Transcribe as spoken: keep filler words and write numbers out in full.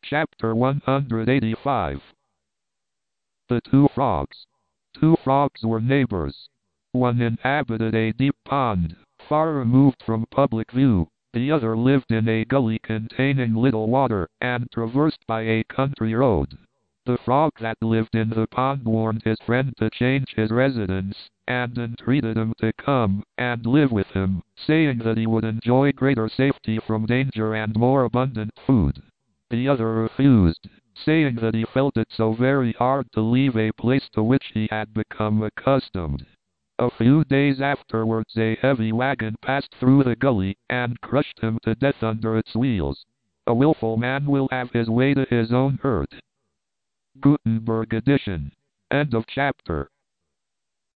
Chapter one hundred eighty-five. The Two Frogs. Two frogs were neighbors. One inhabited a deep pond, far removed from public view. The other lived in a gully containing little water, and traversed by a country road. The frog that lived in the pond warned his friend to change his residence, and entreated him to come and live with him, saying that he would enjoy greater safety from danger and more abundant food. The other refused, saying that he felt it so very hard to leave a place to which he had become accustomed. A few days afterwards a heavy wagon passed through the gully, and crushed him to death under its wheels. A willful man will have his way to his own hurt. Gutenberg edition. End of chapter.